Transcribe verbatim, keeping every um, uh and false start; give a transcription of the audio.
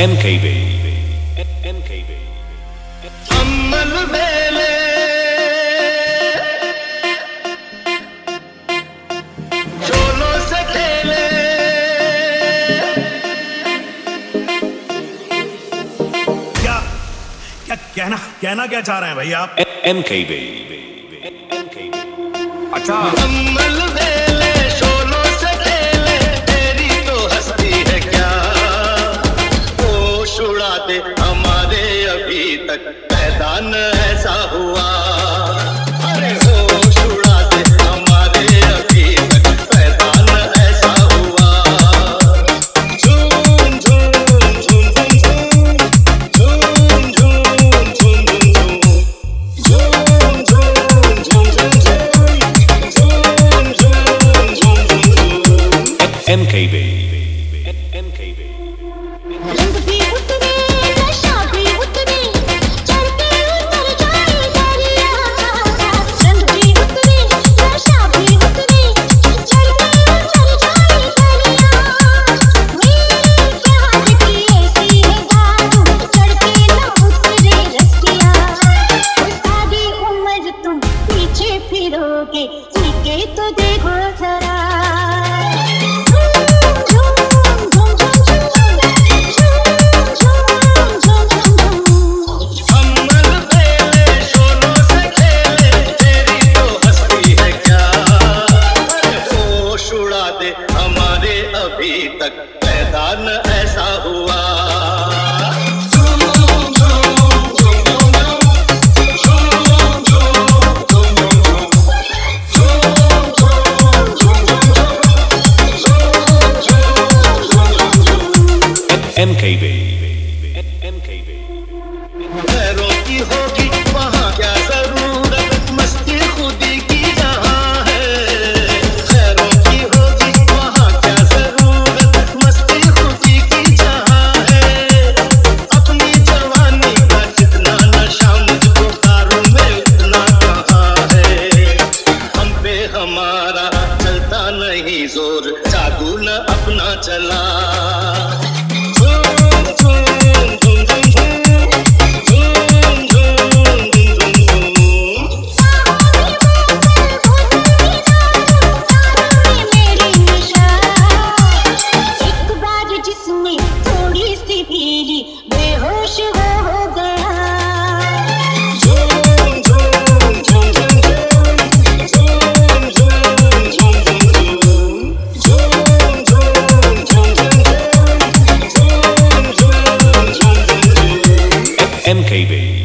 M K B M K B Ammal बेले चोलों से खेले क्या क्या कहना कहना क्या चाह रहे हैं भाई आप? M K B M K B अच्छा अम्मल बेले चोलों से खेले तेरी तो हस्ती है क्या होश उड़ा दे हमारे अभी तक पैदा न ऐसा हुआ अरे होश उड़ा दे हमारे अभी तक पैदा न ऐसा हुआ झूम झूम झूम झूम झूम झूम झूम झूम झूम झूम M K B M K B रंग भी उतरे नशा भी उतरे चढ़ के उतर जाए दरिया रंग भी उतरे नशा भी उतरे चढ़ के उतर जाए दरिया मेरे प्यार की ऐसी है बात चढ़ के न उतरे रसिया सारी उम्र तुम पीछे फिरोगे सीखे तो देखो जरा हमारे अभी तक पैदा न ऐसा हुआ M K B M K B पैरों की होगी वहाँ क्या जरूरत मस्ती खुदी की जहाँ है पैरों की होगी वहाँ क्या जरूरत मस्ती खुदी की जहाँ है अपनी जवानी का जितना नशा मुझको दारू में उतना कहाँ है हम पे हमारा चलता नहीं जोर जादू न अपना चला बेहोश वो हो गया झूम झूम झूम झूम झूम झूम झूम झूम M K B